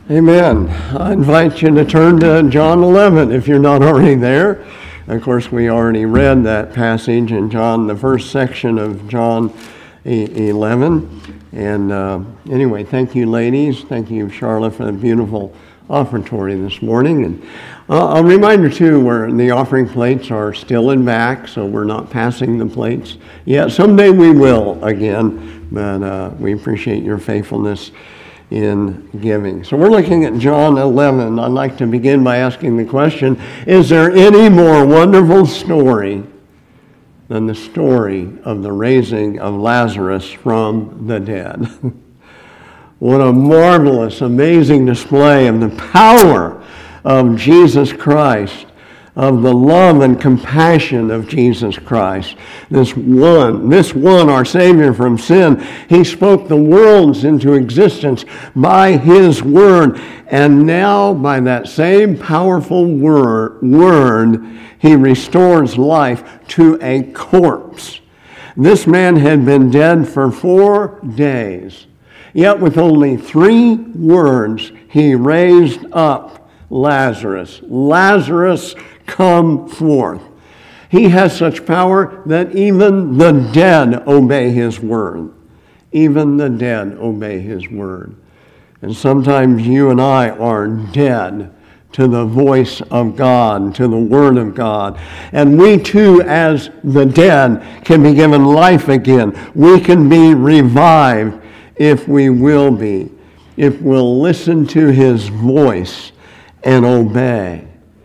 Amen. I invite you to turn to John 11 if you're not already there. Of course, we already read that passage in John, the first section of John 11. And anyway, thank you, ladies. Thank you, Charlotte, for the beautiful offertory this morning. And a reminder, too, where the offering plates are still in back, so we're not passing the plates yet. Someday we will again, but we appreciate your faithfulness in giving. So we're looking at John 11. I'd like to begin by asking the question, is there any more wonderful story than the story of the raising of Lazarus from the dead? What a marvelous, amazing display of the power of Jesus Christ, of the love and compassion of Jesus Christ. This one, our Savior from sin, he spoke the worlds into existence by his word, and now by that same powerful word, he restores life to a corpse. This man had been dead for 4 days, yet with only 3 words, he raised up Lazarus. Lazarus, come forth. He has such power that even the dead obey his word. Even the dead obey his word. And sometimes you and I are dead to the voice of God, to the word of God. And we too, as the dead, can be given life again. We can be revived if we will be, if we'll listen to his voice and obey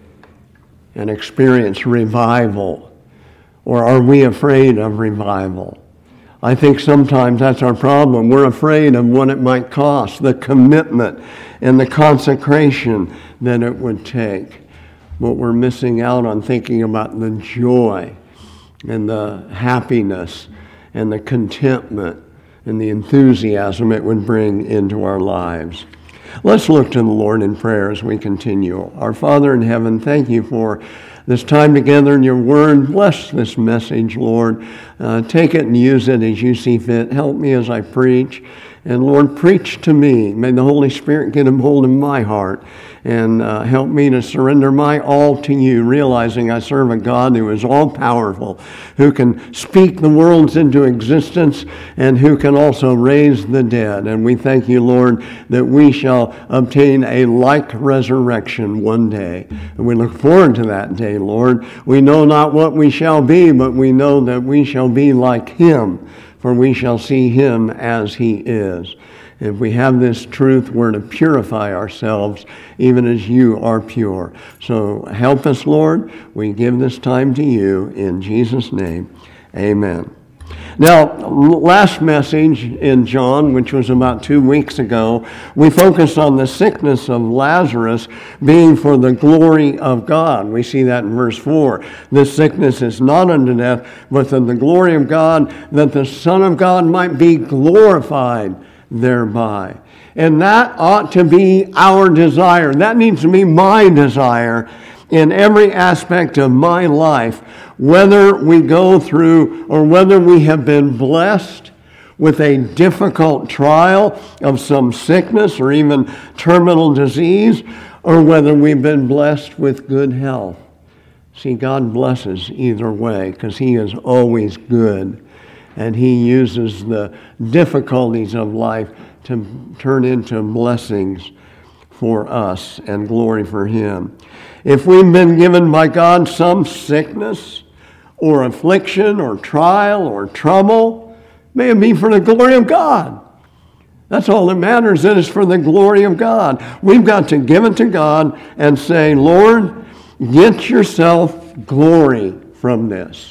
and experience revival. Or are we afraid of revival? I think sometimes that's our problem. We're afraid of what it might cost, the commitment and the consecration that it would take. But we're missing out on thinking about the joy and the happiness and the contentment and the enthusiasm it would bring into our lives. Let's look to the Lord in prayer as we continue. Our Father in heaven, thank you for this time together in your word. Bless this message, Lord. Take it and use it as you see fit. Help me as I preach. And Lord, preach to me. May the Holy Spirit get a hold of my heart and help me to surrender my all to you, realizing I serve a God who is all-powerful, who can speak the worlds into existence, and who can also raise the dead. And we thank you, Lord, that we shall obtain a like resurrection one day. And we look forward to that day, Lord. We know not what we shall be, but we know that we shall be like him, for we shall see him as he is. If we have this truth, we're to purify ourselves even as you are pure. So help us, Lord. We give this time to you in Jesus' name. Amen. Now, last message in John, which was about 2 weeks ago, we focused on the sickness of Lazarus being for the glory of God. We see that in verse 4. This sickness is not unto death, but to the glory of God, that the Son of God might be glorified thereby. And that ought to be our desire. That needs to be my desire in every aspect of my life, whether we go through or whether we have been blessed with a difficult trial of some sickness or even terminal disease, or whether we've been blessed with good health. See, God blesses either way because he is always good. And he uses the difficulties of life to turn into blessings for us and glory for him. If we've been given by God some sickness or affliction or trial or trouble, may it be for the glory of God. That's all that matters. It is for the glory of God. We've got to give it to God and say, Lord, get yourself glory from this.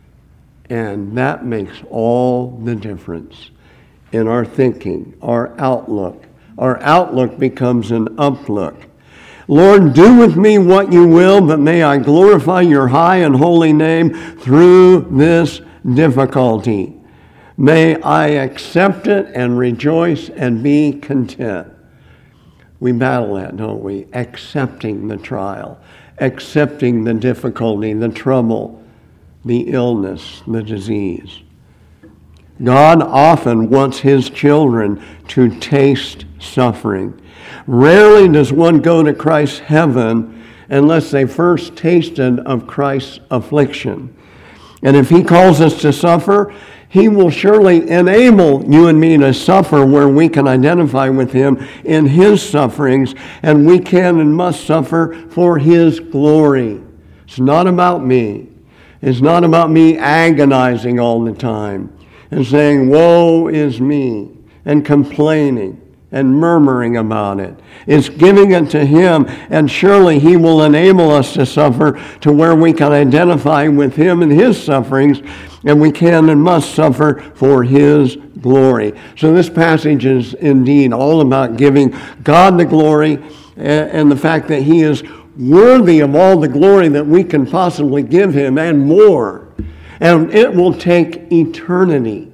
And that makes all the difference in our thinking, our outlook. Our outlook becomes an uplook. Lord, do with me what you will, but may I glorify your high and holy name through this difficulty. May I accept it and rejoice and be content. We battle that, don't we? Accepting the trial, accepting the difficulty, the trouble, the illness, the disease. God often wants his children to taste suffering. Rarely does one go to Christ's heaven unless they first tasted of Christ's affliction. And if he calls us to suffer, he will surely enable you and me to suffer where we can identify with him in his sufferings, and we can and must suffer for his glory. It's not about me. It's not about me agonizing all the time and saying, woe is me, and complaining and murmuring about it. It's giving it to him, and surely he will enable us to suffer to where we can identify with him in his sufferings, and we can and must suffer for his glory. So this passage is indeed all about giving God the glory and the fact that he is worthy of all the glory that we can possibly give him and more. And it will take eternity,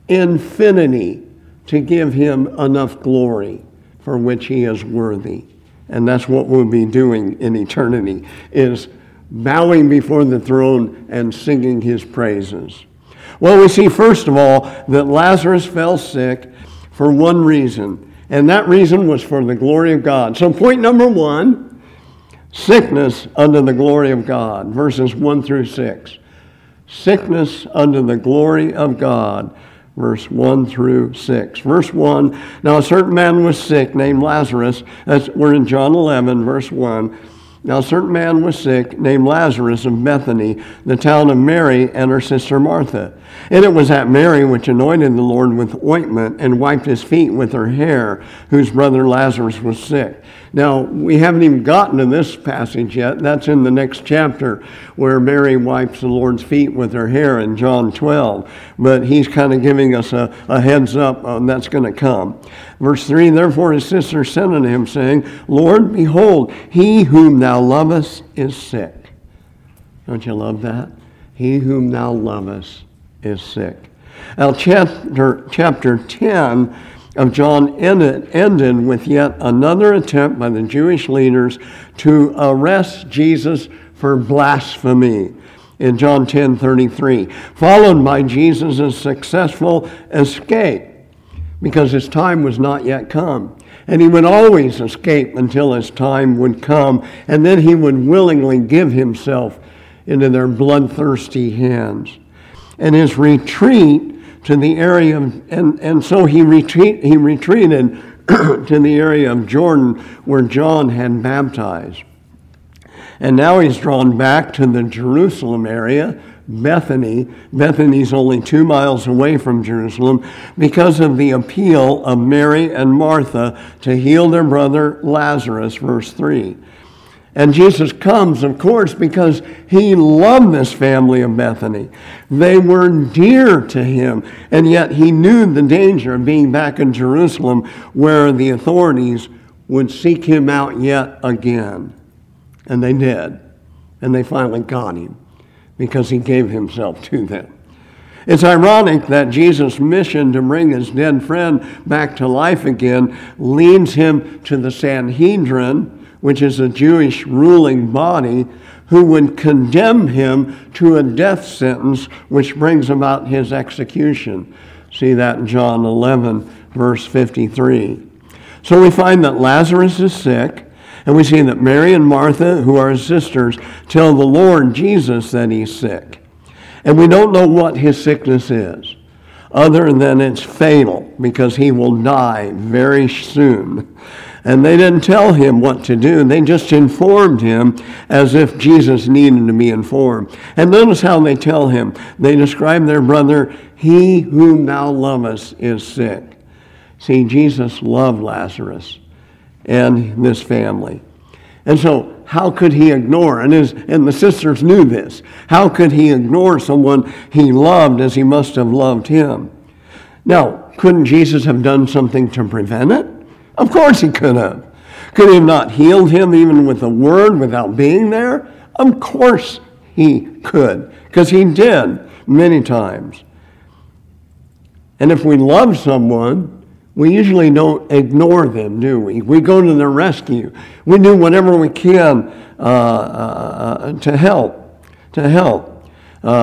infinity, to give him enough glory for which he is worthy. And that's what we'll be doing in eternity, is bowing before the throne and singing his praises. Well, we see first of all that Lazarus fell sick for one reason, and that reason was for the glory of God. So point number one, sickness unto the glory of God, verses 1 through 6. Sickness unto the glory of God, verse 1 through 6. Verse 1, now a certain man was sick named Lazarus. We're in John 11, verse 1. Now a certain man was sick named Lazarus of Bethany, the town of Mary and her sister Martha. And it was that Mary which anointed the Lord with ointment and wiped his feet with her hair, whose brother Lazarus was sick. Now, we haven't even gotten to this passage yet. That's in the next chapter where Mary wipes the Lord's feet with her hair in John 12. But he's kind of giving us a heads up on that's going to come. Verse 3, therefore his sister said unto him, saying, Lord, behold, he whom thou lovest is sick. Don't you love that? He whom thou lovest is sick. Now, chapter 10 of John ended with yet another attempt by the Jewish leaders to arrest Jesus for blasphemy in John 10:33, followed by Jesus' successful escape because his time was not yet come. And he would always escape until his time would come, and then he would willingly give himself into their bloodthirsty hands. And his retreat to the area of, and so he retreated to the area of Jordan where John had baptized. And now he's drawn back to the Jerusalem area, Bethany. Bethany's only 2 miles away from Jerusalem because of the appeal of Mary and Martha to heal their brother Lazarus, verse 3. And Jesus comes, of course, because he loved this family of Bethany. They were dear to him, and yet he knew the danger of being back in Jerusalem where the authorities would seek him out yet again. And they did. And they finally got him because he gave himself to them. It's ironic that Jesus' mission to bring his dead friend back to life again leads him to the Sanhedrin, which is a Jewish ruling body, who would condemn him to a death sentence, which brings about his execution. See that in John 11, verse 53. So we find that Lazarus is sick, and we see that Mary and Martha, who are his sisters, tell the Lord Jesus that he's sick. And we don't know what his sickness is, other than it's fatal, because he will die very soon. And they didn't tell him what to do. They just informed him as if Jesus needed to be informed. And notice how they tell him. They describe their brother, he whom thou lovest is sick. See, Jesus loved Lazarus and this family. And so how could he ignore, and the sisters knew this, how could he ignore someone he loved as he must have loved him? Now, couldn't Jesus have done something to prevent it? Of course he could have. Could he have not healed him even with a word without being there? Of course he could, because he did many times. And if we love someone, we usually don't ignore them, do we? We go to their rescue. We do whatever we can to help.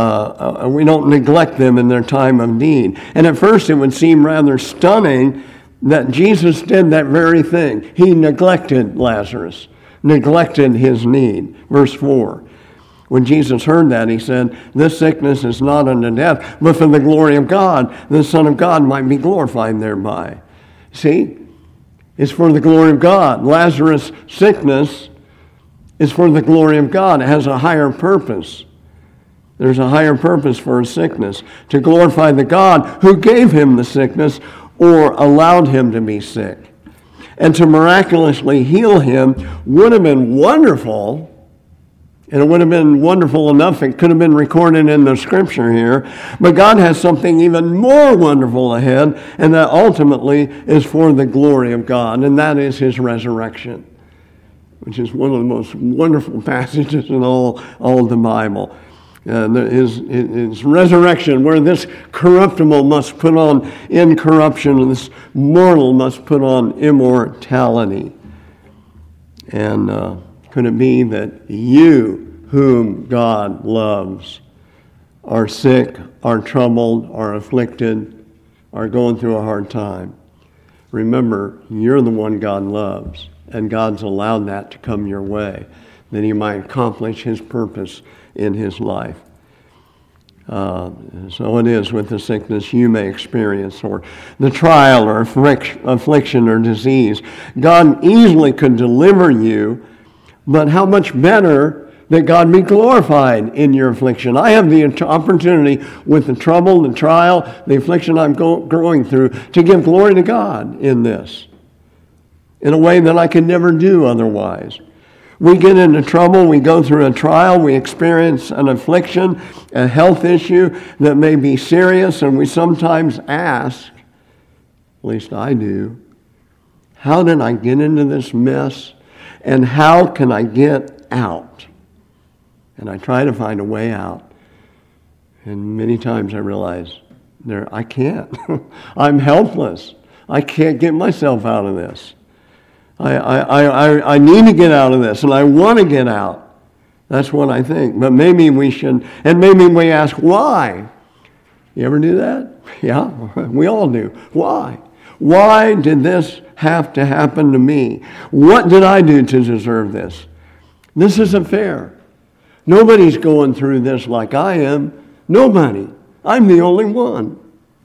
We don't neglect them in their time of need. And at first it would seem rather stunning that Jesus did that very thing. He neglected Lazarus, neglected his need. Verse 4. When Jesus heard that, he said, "This sickness is not unto death, but for the glory of God, the Son of God might be glorified thereby." See? It's for the glory of God. Lazarus' sickness is for the glory of God. It has a higher purpose. There's a higher purpose for his sickness, to glorify the God who gave him the sickness or allowed him to be sick. And to miraculously heal him would have been wonderful. And it would have been wonderful enough, it could have been recorded in the scripture here. But God has something even more wonderful ahead, and that ultimately is for the glory of God, and that is his resurrection, which is one of the most wonderful passages in all of the Bible. His resurrection, where this corruptible must put on incorruption, and this mortal must put on immortality. And could it be that you, whom God loves, are sick, are troubled, are afflicted, are going through a hard time? Remember, you're the one God loves, and God's allowed that to come your way, that he might accomplish his purpose in his life. So it is with the sickness you may experience, or the trial or affliction or disease. God easily could deliver you, but how much better that God be glorified in your affliction. I have the opportunity with the trouble, the trial, the affliction I'm going through to give glory to God in this, in a way that I could never do otherwise. We get into trouble, we go through a trial, we experience an affliction, a health issue that may be serious, and we sometimes ask, at least I do, how did I get into this mess? And how can I get out? And I try to find a way out. And many times I realize, I can't. I'm helpless. I can't get myself out of this. I need to get out of this, and I want to get out. That's what I think. But maybe we should, and maybe we ask, why? You ever do that? Yeah, we all do. Why? Why did this have to happen to me? What did I do to deserve this? This isn't fair. Nobody's going through this like I am. Nobody. I'm the only one.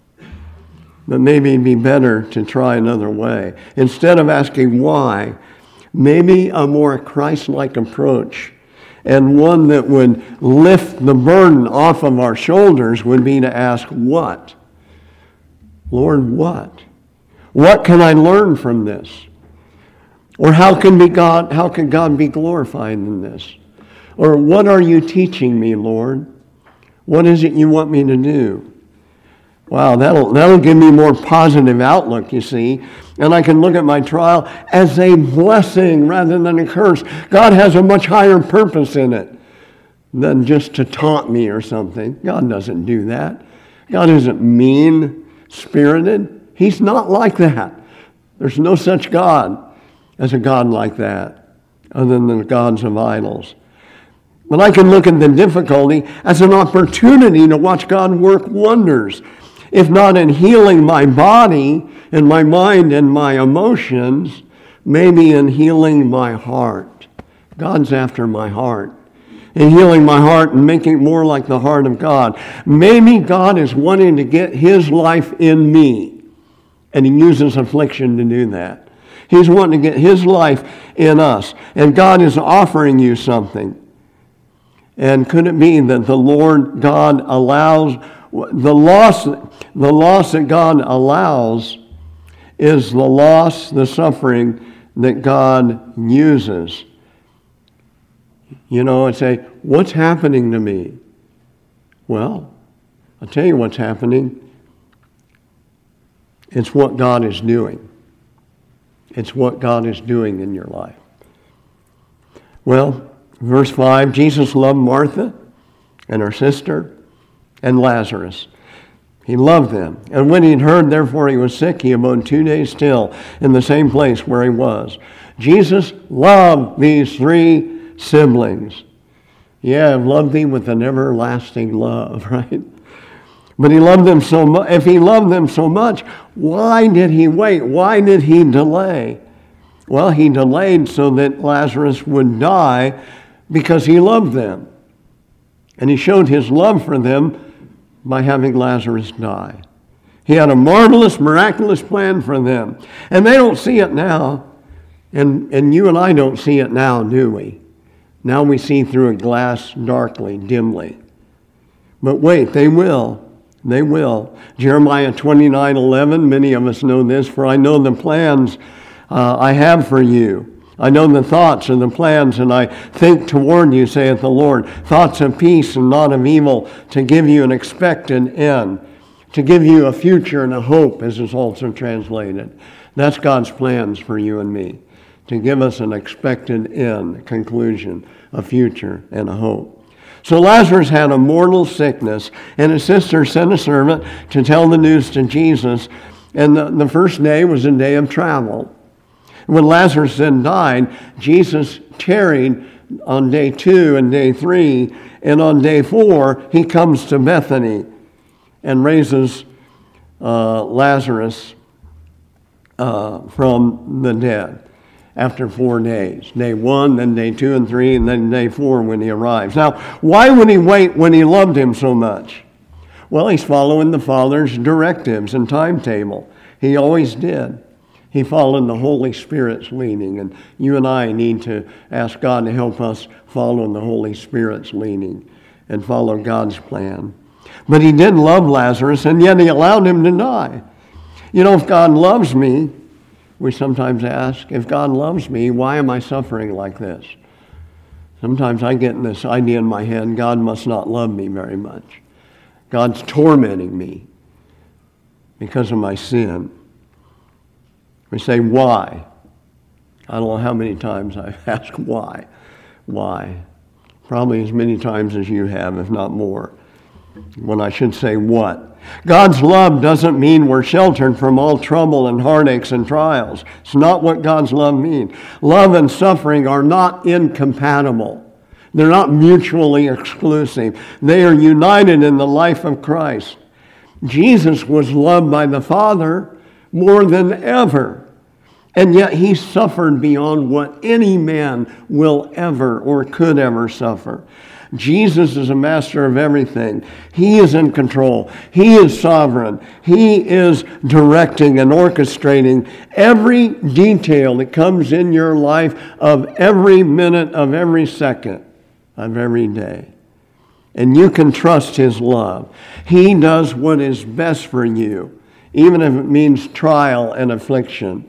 But maybe it'd be better to try another way. Instead of asking why, maybe a more Christ-like approach, and one that would lift the burden off of our shoulders, would be to ask what? Lord, what? What can I learn from this? Or how can God be glorified in this? Or what are you teaching me, Lord? What is it you want me to do? Wow, that'll give me more positive outlook, you see. And I can look at my trial as a blessing rather than a curse. God has a much higher purpose in it than just to taunt me or something. God doesn't do that. God isn't mean-spirited. He's not like that. There's no such God as a God like that, other than the gods of idols. But I can look at the difficulty as an opportunity to watch God work wonders, if not in healing my body and my mind and my emotions, maybe in healing my heart. God's after my heart. In healing my heart and making it more like the heart of God. Maybe God is wanting to get his life in me, and he uses affliction to do that. He's wanting to get his life in us, and God is offering you something. And could it be that the Lord God allows, the loss that God allows is the loss, the suffering that God uses? You know, and say, what's happening to me? Well, I'll tell you what's happening. It's what God is doing. It's what God is doing in your life. Well, verse 5, Jesus loved Martha and her sister and Lazarus. He loved them. And when he'd heard, therefore, he was sick, he abode 2 days still in the same place where he was. Jesus loved these three siblings. Yeah, I've loved thee with an everlasting love, right? But he loved them so much. If he loved them so much, why did he wait? Why did he delay? Well, he delayed so that Lazarus would die because he loved them. And he showed his love for them by having Lazarus die. He had a marvelous, miraculous plan for them. And they don't see it now. And you and I don't see it now, do we? Now we see through a glass darkly, dimly. But wait, they will. They will. Jeremiah 29:11, many of us know this, for I know the plans I have for you. I know the thoughts and the plans, and I think toward you, saith the Lord, thoughts of peace and not of evil, to give you an expected end, to give you a future and a hope, as is also translated. That's God's plans for you and me, to give us an expected end, a conclusion, a future, and a hope. So Lazarus had a mortal sickness, and his sister sent a servant to tell the news to Jesus, and the first day was a day of travel. When Lazarus then died, Jesus tarried on day 2 and day 3, and on day 4, he comes to Bethany and raises Lazarus from the dead after 4 days. Day 1, then day 2 and 3, and then day 4 when he arrives. Now, why would he wait when he loved him so much? Well, he's following the Father's directives and timetable. He always did. He followed the Holy Spirit's leading, and you and I need to ask God to help us follow the Holy Spirit's leading and follow God's plan. But he did love Lazarus, and yet he allowed him to die. You know, if God loves me, we sometimes ask, if God loves me, why am I suffering like this? Sometimes I get this idea in my head, God must not love me very much. God's tormenting me because of my sin. We say, why? I don't know how many times I've asked why. Why? Probably as many times as you have, if not more. When I should say what. God's love doesn't mean we're sheltered from all trouble and heartaches and trials. It's not what God's love means. Love and suffering are not incompatible. They're not mutually exclusive. They are united in the life of Christ. Jesus was loved by the Father more than ever. And yet he suffered beyond what any man will ever or could ever suffer. Jesus is a master of everything. He is in control. He is sovereign. He is directing and orchestrating every detail that comes in your life of every minute of every second of every day. And you can trust his love. He does what is best for you, even if it means trial and affliction.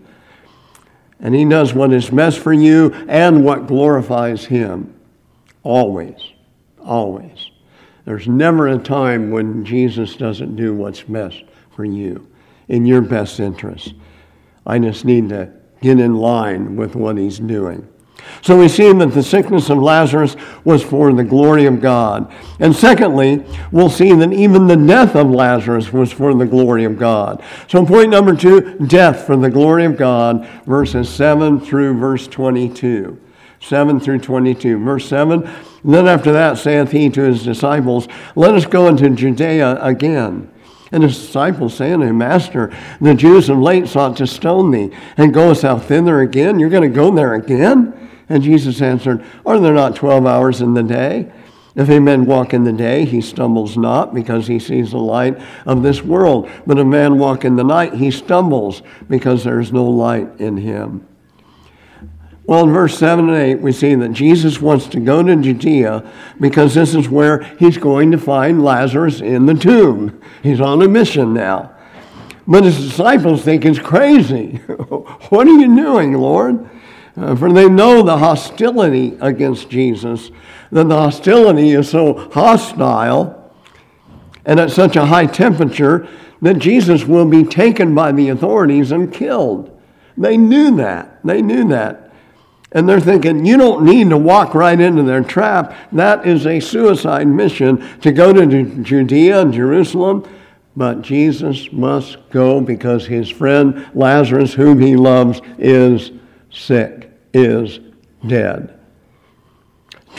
And he does what is best for you and what glorifies him. Always. Always. There's never a time when Jesus doesn't do what's best for you, in your best interest. I just need to get in line with what he's doing. So we see that the sickness of Lazarus was for the glory of God. And secondly, we'll see that even the death of Lazarus was for the glory of God. So point number 2, death for the glory of God, verses 7 through verse 22. 7 through 22. Verse 7, then after that saith he to his disciples, let us go into Judea again. And his disciples say unto him, Master, the Jews of late sought to stone thee, and goest thou thither again? You're going to go there again? And Jesus answered, are there not 12 hours in the day? If a man walk in the day, he stumbles not, because he sees the light of this world. But if a man walk in the night, he stumbles, because there is no light in him. Well, in verse 7 and 8, we see that Jesus wants to go to Judea because this is where he's going to find Lazarus in the tomb. He's on a mission now. But his disciples think he's crazy. What are you doing, Lord? For they know the hostility against Jesus, that the hostility is so hostile and at such a high temperature that Jesus will be taken by the authorities and killed. They knew that. They knew that. And they're thinking, you don't need to walk right into their trap. That is a suicide mission to go to Judea and Jerusalem. But Jesus must go because his friend Lazarus, whom he loves, is sick, is dead.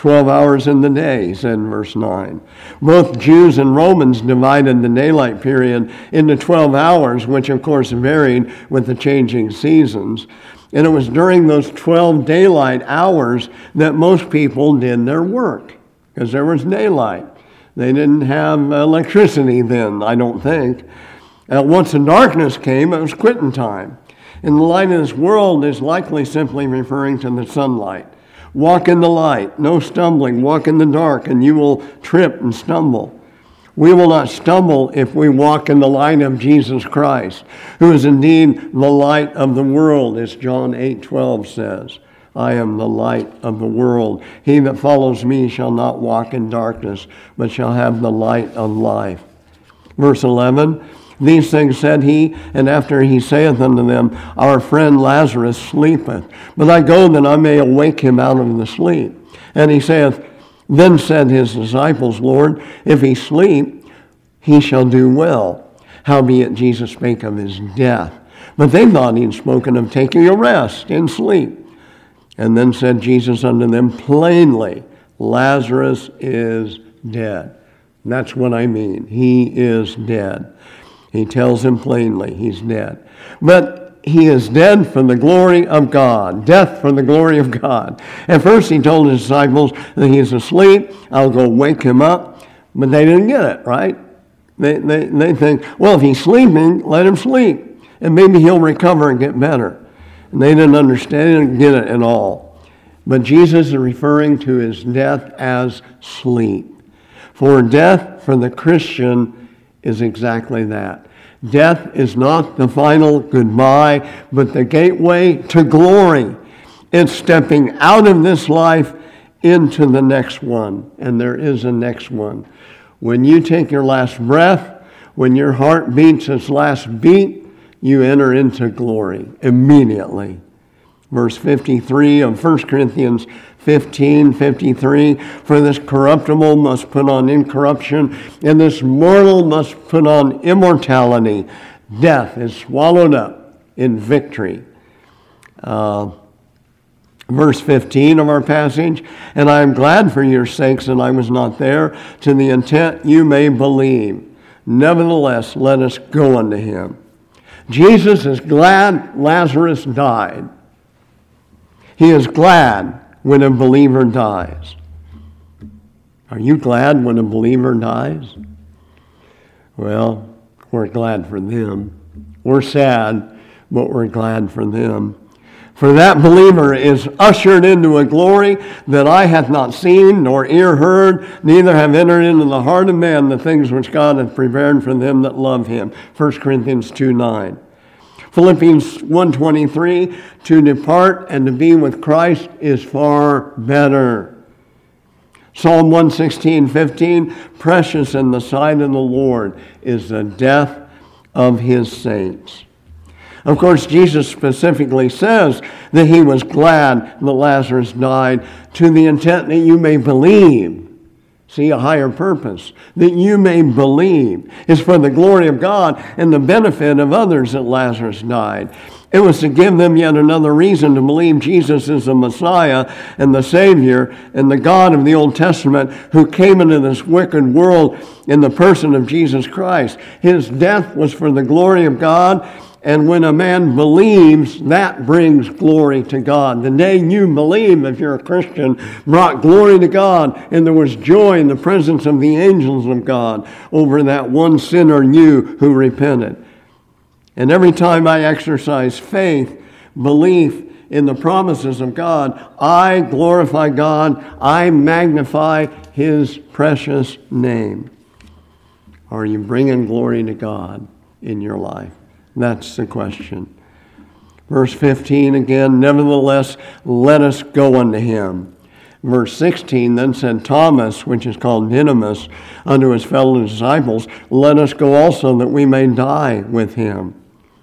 12 hours in the day, he said in verse 9. Both Jews and Romans divided the daylight period into 12 hours, which of course varied with the changing seasons. And it was during those 12 daylight hours that most people did their work, because there was daylight. They didn't have electricity then, I don't think. Once the darkness came, it was quitting time. And the light of this world is likely simply referring to the sunlight. Walk in the light, no stumbling. Walk in the dark, and you will trip and stumble. We will not stumble if we walk in the light of Jesus Christ, who is indeed the light of the world, as John 8:12 says. I am the light of the world. He that follows me shall not walk in darkness, but shall have the light of life. Verse 11, these things said he, and after he saith unto them, our friend Lazarus sleepeth, but I go that I may awake him out of the sleep. And he saith, then said his disciples, Lord, if he sleep, he shall do well. Howbeit Jesus spake of his death. But they thought he had spoken of taking a rest in sleep. And then said Jesus unto them plainly, Lazarus is dead. That's what I mean. He is dead. He tells him plainly he's dead. But he is dead for the glory of God. Death for the glory of God. At first he told his disciples that he's asleep. I'll go wake him up. But they didn't get it, right? They think, well, if he's sleeping, let him sleep. And maybe he'll recover and get better. And they didn't understand it and get it at all. But Jesus is referring to his death as sleep. For death for the Christian is exactly that. Death is not the final goodbye, but the gateway to glory. It's stepping out of this life into the next one. And there is a next one. When you take your last breath, when your heart beats its last beat, you enter into glory immediately. Verse 53 of 1 Corinthians 15:53, for this corruptible must put on incorruption, and this mortal must put on immortality. Death is swallowed up in victory. Verse 15 of our passage, and I am glad for your sakes that I was not there, to the intent you may believe. Nevertheless, let us go unto him. Jesus is glad Lazarus died. He is glad when a believer dies. Are you glad when a believer dies? Well, we're glad for them. We're sad, but we're glad for them. For that believer is ushered into a glory that eye hath not seen, nor ear heard, neither have entered into the heart of man the things which God hath prepared for them that love him. 1 Corinthians 2:9. Philippians 1:23, to depart and to be with Christ is far better. Psalm 116:15, precious in the sight of the Lord is the death of his saints. Of course, Jesus specifically says that he was glad that Lazarus died to the intent that you may believe. See, a higher purpose, that you may believe, is for the glory of God and the benefit of others that Lazarus died. It was to give them yet another reason to believe Jesus is the Messiah and the Savior and the God of the Old Testament who came into this wicked world in the person of Jesus Christ. His death was for the glory of God. And when a man believes, that brings glory to God. The day you believe, if you're a Christian, brought glory to God, and there was joy in the presence of the angels of God over that one sinner you who repented. And every time I exercise faith, belief in the promises of God, I glorify God, I magnify his precious name. Are you bringing glory to God in your life? That's the question. Verse 15 again, nevertheless, let us go unto him. Verse 16, then said Thomas, which is called Didymus, unto his fellow disciples, let us go also that we may die with him.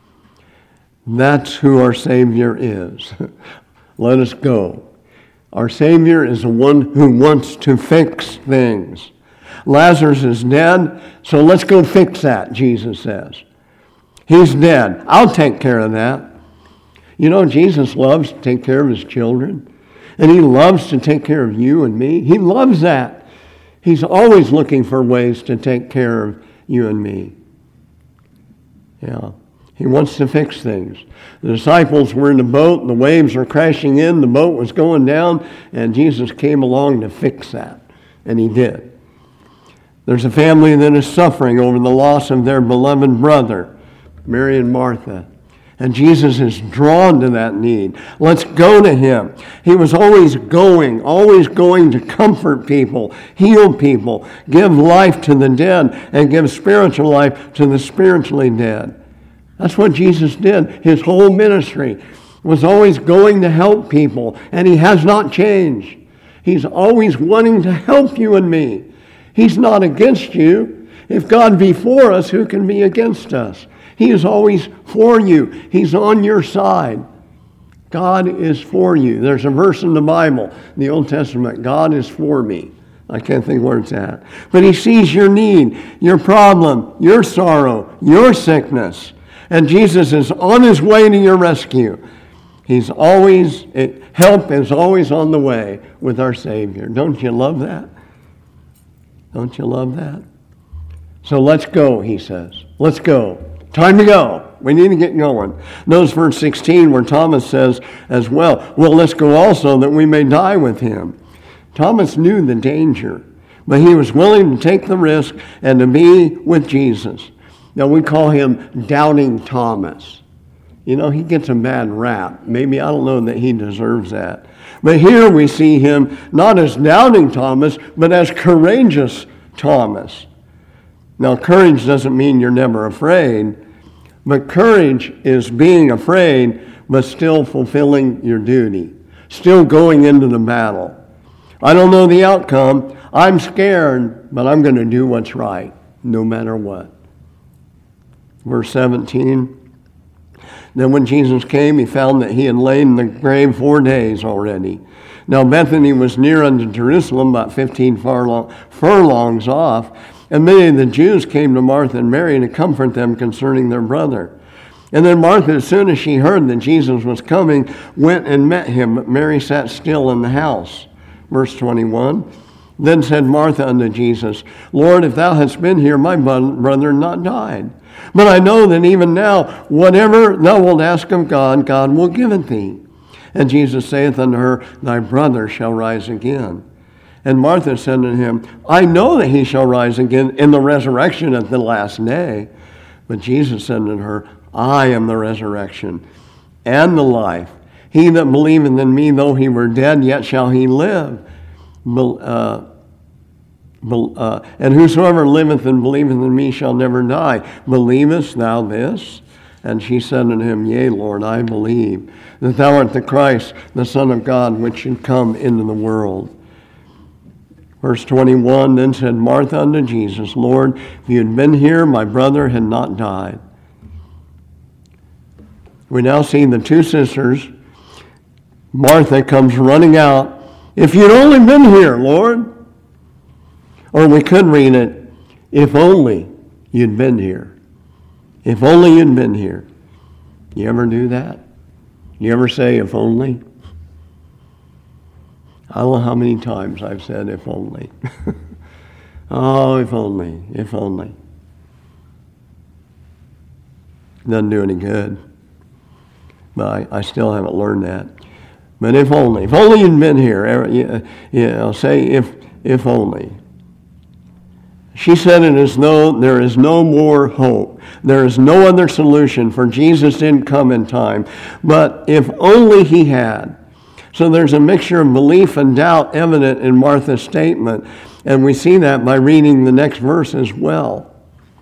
That's who our Savior is. Let us go. Our Savior is the one who wants to fix things. Lazarus is dead, so let's go fix that, Jesus says. He's dead. I'll take care of that. You know, Jesus loves to take care of his children. And he loves to take care of you and me. He loves that. He's always looking for ways to take care of you and me. Yeah. He wants to fix things. The disciples were in the boat, the waves were crashing in, the boat was going down, and Jesus came along to fix that. And he did. There's a family that is suffering over the loss of their beloved brother, Mary and Martha. And Jesus is drawn to that need. Let's go to him. He was always going to comfort people, heal people, give life to the dead, and give spiritual life to the spiritually dead. That's what Jesus did. His whole ministry was always going to help people, and he has not changed. He's always wanting to help you and me. He's not against you. If God be for us, who can be against us? He is always for you. He's on your side. God is for you. There's a verse in the Bible, the Old Testament, God is for me. I can't think where it's at. But he sees your need, your problem, your sorrow, your sickness. And Jesus is on his way to your rescue. Help is always on the way with our Savior. Don't you love that? Don't you love that? So let's go, he says. Let's go. Time to go. We need to get going. Notice verse 16 where Thomas says as well, well, let's go also that we may die with him. Thomas knew the danger, but he was willing to take the risk and to be with Jesus. Now, we call him Doubting Thomas. You know, he gets a bad rap. Maybe I don't know that he deserves that. But here we see him not as Doubting Thomas, but as Courageous Thomas. Now, courage doesn't mean you're never afraid, but courage is being afraid, but still fulfilling your duty, still going into the battle. I don't know the outcome. I'm scared, but I'm going to do what's right, no matter what. Verse 17, then when Jesus came, he found that he had lain in the grave 4 days already. Now Bethany was near unto Jerusalem, about 15 furlongs off, and many of the Jews came to Martha and Mary to comfort them concerning their brother. And then Martha, as soon as she heard that Jesus was coming, went and met him, but Mary sat still in the house. Verse 21, then said Martha unto Jesus, Lord, if thou hadst been here, my brother had not died. But I know that even now, whatever thou wilt ask of God, God will give it thee. And Jesus saith unto her, thy brother shall rise again. And Martha said unto him, I know that he shall rise again in the resurrection at the last day. But Jesus said unto her, I am the resurrection and the life. He that believeth in me, though he were dead, yet shall he live. And whosoever liveth and believeth in me shall never die. Believest thou this? And she said unto him, Yea, Lord, I believe that thou art the Christ, the Son of God, which should come into the world. Verse 21, then said Martha unto Jesus, Lord, if you had been here, my brother had not died. We now see the two sisters. Martha comes running out. If you'd only been here, Lord. Or we could read it, if only you'd been here. If only you'd been here. You ever do that? You ever say, if only? I don't know how many times I've said, if only. Oh, if only, if only. Doesn't do any good. But I still haven't learned that. But if only you'd been here, say if only. She said it as though there is no more hope. There is no other solution, for Jesus didn't come in time. But if only he had. So there's a mixture of belief and doubt evident in Martha's statement. And we see that by reading the next verse as well.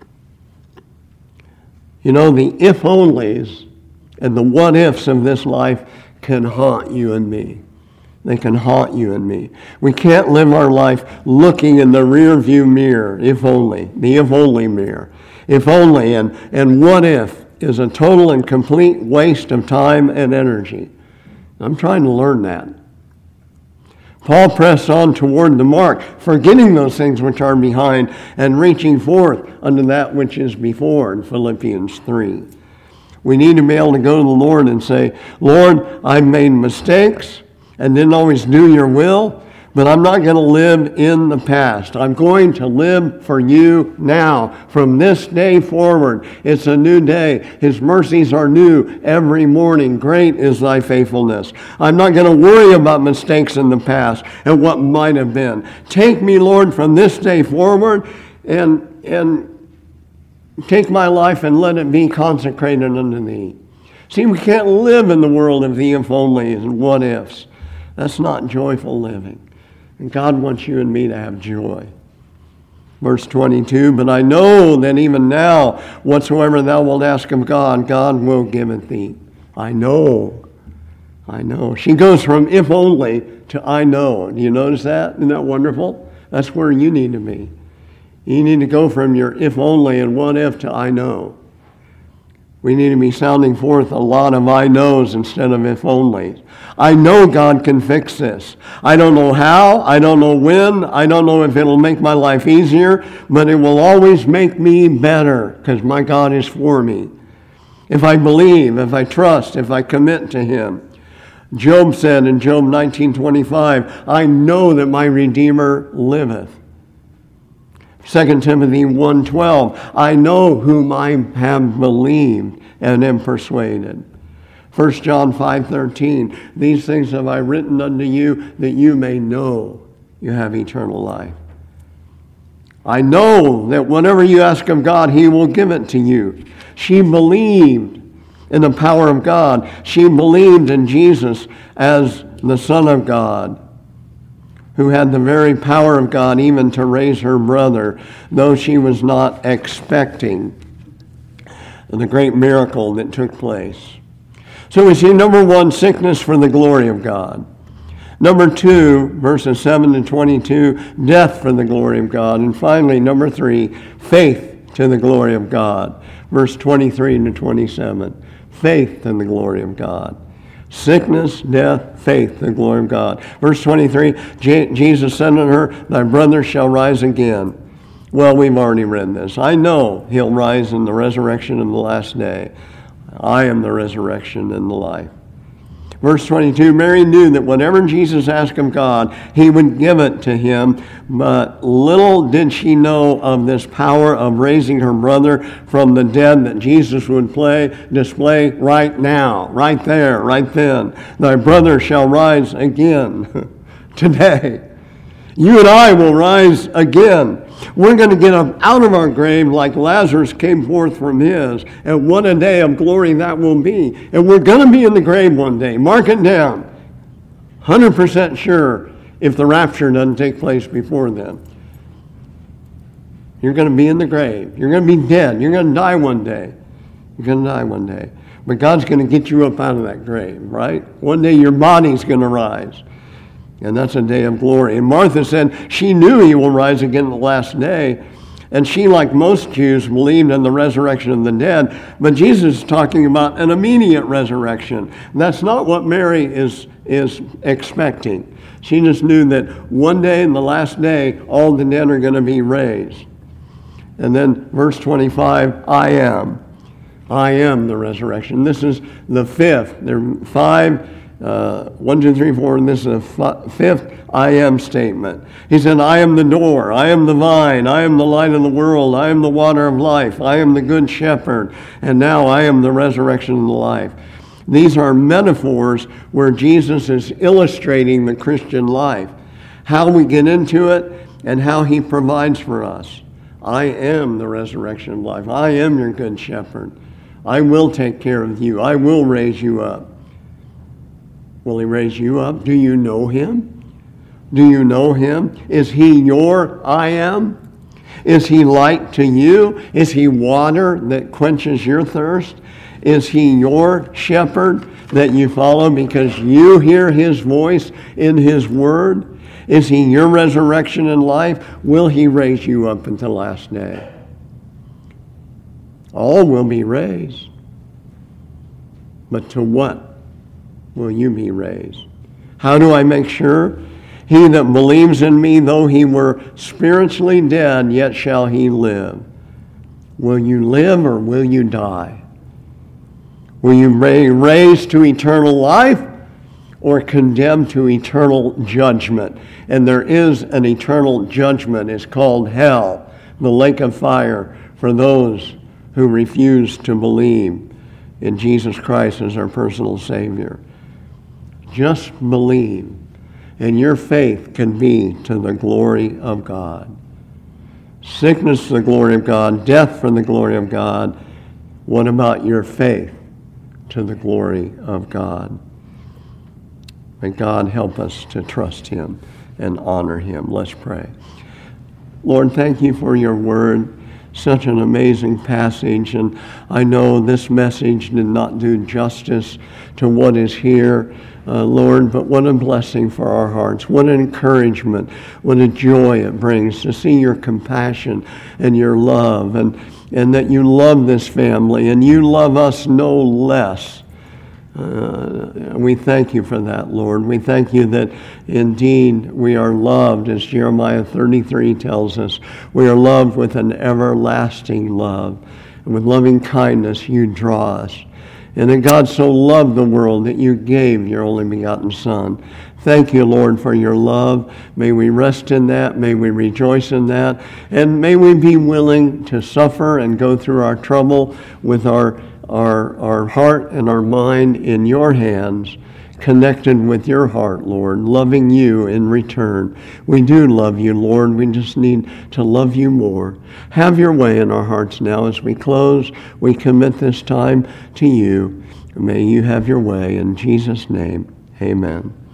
You know, the if-onlys and the what-ifs of this life can haunt you and me. They can haunt you and me. We can't live our life looking in the rear view mirror, if only, the if only mirror. If only, and what if is a total and complete waste of time and energy. I'm trying to learn that. Paul pressed on toward the mark, forgetting those things which are behind and reaching forth unto that which is before in Philippians 3. We need to be able to go to the Lord and say, Lord, I've made mistakes. and didn't always do your will, but I'm not going to live in the past. I'm going to live for you now. From this day forward, it's a new day. His mercies are new every morning. Great is thy faithfulness. I'm not going to worry about mistakes in the past and what might have been. Take me, Lord, from this day forward and take my life and let it be consecrated unto thee. See, we can't live in the world of the if-onlys and what-ifs. That's not joyful living. And God wants you and me to have joy. Verse 22, but I know that even now, whatsoever thou wilt ask of God, God will give it thee. I know. She goes from if only to I know. Do you notice that? Isn't that wonderful? That's where you need to be. You need to go from your if only and what if to I know. We need to be sounding forth a lot of I knows instead of if onlys. I know God can fix this. I don't know how. I don't know when. I don't know if it'll make my life easier, but it will always make me better because my God is for me. If I believe, if I trust, if I commit to Him. Job said in Job 19:25, I know that my Redeemer liveth. 2 Timothy 1:12, I know whom I have believed and am persuaded. 1 John 5:13, these things have I written unto you that you may know you have eternal life. I know that whatever you ask of God, He will give it to you. She believed in the power of God. She believed in Jesus as the Son of God, who had the very power of God even to raise her brother, though she was not expecting the great miracle that took place. So we see, number one, sickness for the glory of God. Number two, verses 7 to 22, death for the glory of God. And finally, number three, faith to the glory of God. Verse 23 to 27, faith to the glory of God. Sickness, death, faith, the glory of God. Verse 23, Jesus said unto her, thy brother shall rise again. Well, we've already read this. I know he'll rise in the resurrection of the last day. I am the resurrection and the life. Verse 22, Mary knew that whatever Jesus asked of God, He would give it to him, but little did she know of this power of raising her brother from the dead that Jesus would display right now, right there, right then. Thy brother shall rise again today. You and I will rise again. We're going to get up out of our grave like Lazarus came forth from his. And what a day of glory that will be. And we're going to be in the grave one day. Mark it down. 100% sure if the rapture doesn't take place before then. You're going to be in the grave. You're going to be dead. You're going to die one day. You're going to die one day. But God's going to get you up out of that grave, right? One day your body's going to rise. And that's a day of glory. And Martha said she knew He will rise again the last day. And she, like most Jews, believed in the resurrection of the dead. But Jesus is talking about an immediate resurrection. That's not what Mary is expecting. She just knew that one day, in the last day, all the dead are going to be raised. And then verse 25, I am the resurrection. This is the fifth. There are five. 1, 2, 3, 4, and this is the fifth I am statement. He said, I am the door, I am the vine, I am the light of the world, I am the water of life, I am the good shepherd, and now I am the resurrection and the life. These are metaphors where Jesus is illustrating the Christian life, how we get into it, and how He provides for us. I am the resurrection of life. I am your good shepherd. I will take care of you. I will raise you up. Will He raise you up? Do you know Him? Do you know Him? Is He your I am? Is He light to you? Is He water that quenches your thirst? Is He your shepherd that you follow because you hear His voice in His word? Is He your resurrection and life? Will He raise you up at the last day? All will be raised. But to what will you be raised? How do I make sure? He that believes in me, though he were spiritually dead, yet shall he live. Will you live or will you die? Will you be raised to eternal life? or condemned to eternal judgment. And there is an eternal judgment. It's called hell, the lake of fire for those who refuse to believe in Jesus Christ as our personal Savior. Just believe, and your faith can be to the glory of God. Sickness to the glory of God, death for the glory of God. What about your faith to the glory of God? May God help us to trust him and honor him. Let's pray. Lord, thank you for your word. Such an amazing passage, and I know this message did not do justice to what is here, Lord, but what a blessing for our hearts. What an encouragement, what a joy it brings to see your compassion and your love, and that you love this family, and you love us no less. We thank you for that, Lord. We thank you that indeed we are loved, as Jeremiah 33 tells us. We are loved with an everlasting love. And with loving kindness you draw us. And that God so loved the world that you gave your only begotten Son. Thank you, Lord, for your love. May we rest in that. May we rejoice in that. And may we be willing to suffer and go through our trouble with our heart and our mind in your hands, connected with your heart, Lord, loving you in return. We do love you, Lord. We just need to love you more. Have your way in our hearts now as we close. We commit this time to you. May you have your way. In Jesus' name, amen.